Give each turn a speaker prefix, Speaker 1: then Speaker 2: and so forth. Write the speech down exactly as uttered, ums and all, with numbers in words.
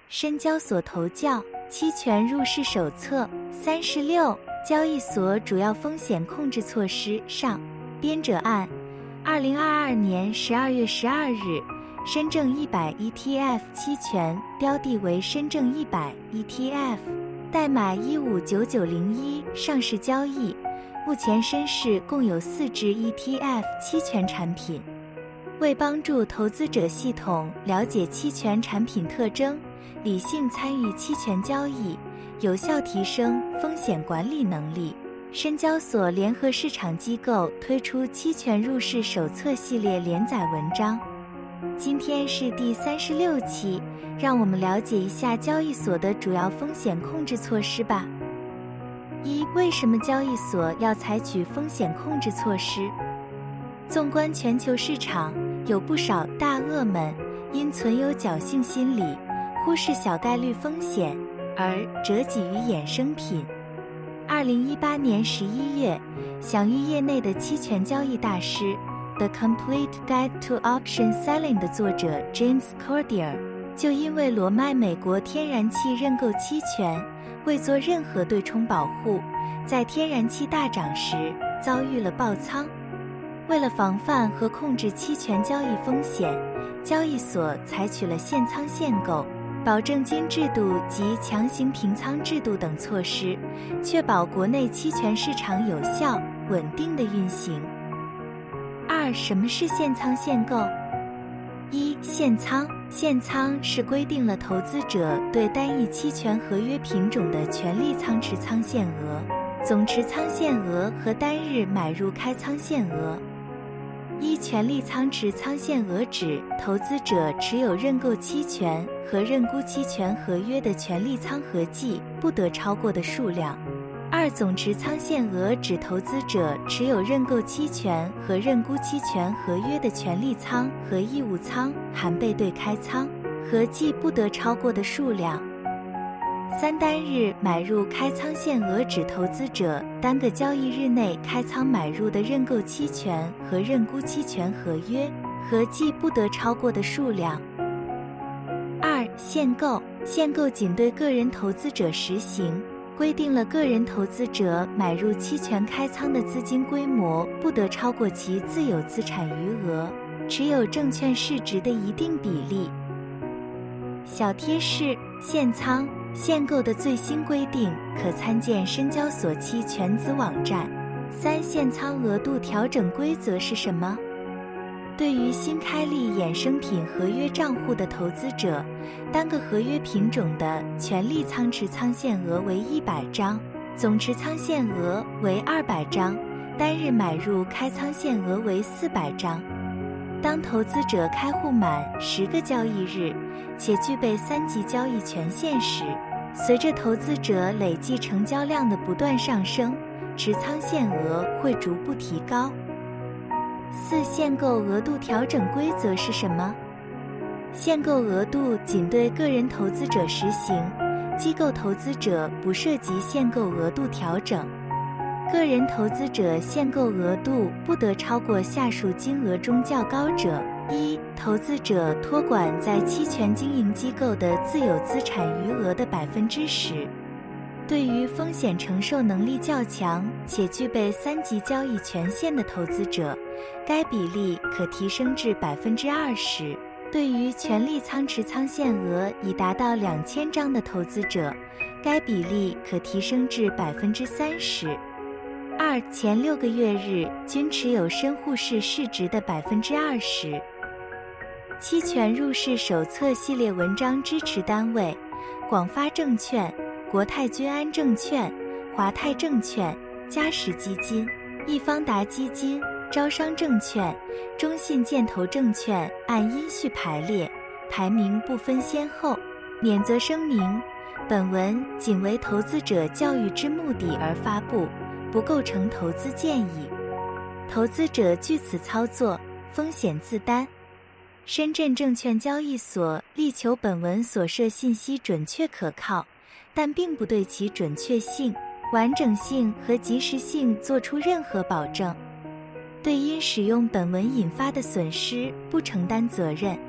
Speaker 1: 深交所投教期权入市手册三十六交易所主要风险控制措施上。编者按二零二二年十二月十二日深证一百 E T F 期权标的为深证一百 E T F， 代码一五九九零一上市交易。目前深市共有四只 E T F 期权产品。为帮助投资者系统了解期权产品特征，理性参与期权交易，有效提升风险管理能力，深交所联合市场机构推出期权入市手册系列连载文章。今天是第三十六期，让我们了解一下交易所的主要风险控制措施吧。一、为什么交易所要采取风险控制措施？纵观全球市场，有不少大鳄们因存有侥幸心理，忽视小概率风险，而折戟于衍生品。二零一八年十一月，享誉业内的期权交易大师《The Complete Guide to Option Selling》的作者 James Cordier 就因为裸卖美国天然气认购期权，未做任何对冲保护，在天然气大涨时遭遇了爆仓。为了防范和控制期权交易风险，交易所采取了限仓限购、保证金制度及强行平仓制度等措施，确保国内期权市场有效、稳定的运行。二、什么是限仓限购？一、限仓。限仓是规定了投资者对单一期权合约品种的权利仓持仓限额、总持仓限额和单日买入开仓限额。一、权利仓持仓限额指投资者持有认购期权和认沽期权合约的权利仓合计不得超过的数量。二、总持仓限额指投资者持有认购期权和认沽期权合约的权利仓和义务仓含被对开仓合计不得超过的数量。三、单日买入开仓限额指投资者单个交易日内开仓买入的认购期权和认沽期权合约合计不得超过的数量。二、限购。限购仅对个人投资者实行，规定了个人投资者买入期权开仓的资金规模不得超过其自有资产余额、持有证券市值的一定比例。小贴士：限仓、限购的最新规定可参见深交所期权子网站。三、限仓额度调整规则是什么？对于新开立衍生品合约账户的投资者，单个合约品种的权利仓持仓限额为一百张，总持仓限额为二百张，单日买入开仓限额为四百张。当投资者开户满十个交易日，且具备三级交易权限时，随着投资者累计成交量的不断上升，持仓限额会逐步提高。四、限购额度调整规则是什么？限购额度仅对个人投资者实行，机构投资者不涉及限购额度调整。个人投资者限购额度不得超过下述金额中较高者：一、投资者托管在期权经营机构的自有资产余额的百分之十。对于风险承受能力较强且具备三级交易权限的投资者，该比例可提升至百分之二十。对于权利仓持仓限额已达到两千张的投资者，该比例可提升至百分之三十。二、前六个月日均持有深沪市市值的百分之二十。期权入市手册系列文章支持单位：广发证券、国泰君安证券、华泰证券、嘉实基金、易方达基金、招商证券、中信建投证券按音序排列，排名不分先后。免责声明：本文仅为投资者教育之目的而发布，不构成投资建议。投资者据此操作，风险自担。深圳证券交易所力求本文所涉信息准确可靠，但并不对其准确性、完整性和及时性作出任何保证，对因使用本文引发的损失不承担责任。